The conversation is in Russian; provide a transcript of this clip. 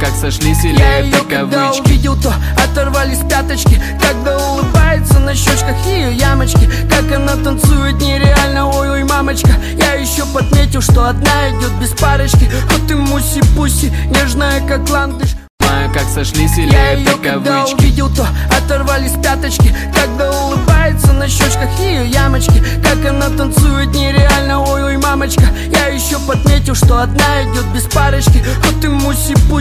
как сошлись или Я это ее когда кавычки? увидел, то оторвались пяточки. Когда улыбается на щечках ее ямочки, как она танцует нереально, ой-ой, мамочка. Я еще подметил, что одна идет без парочки. А ты муси-пуси, нежная как ландыш. Как сошлись или Я это ее когда кавычки? увидел, то оторвались пяточки. Когда улыбается на щечках ее ямочки, как она танцует нереально, ой-ой, мамочка. Я еще подметил, что одна идет без парочки. А ты муси-пуси.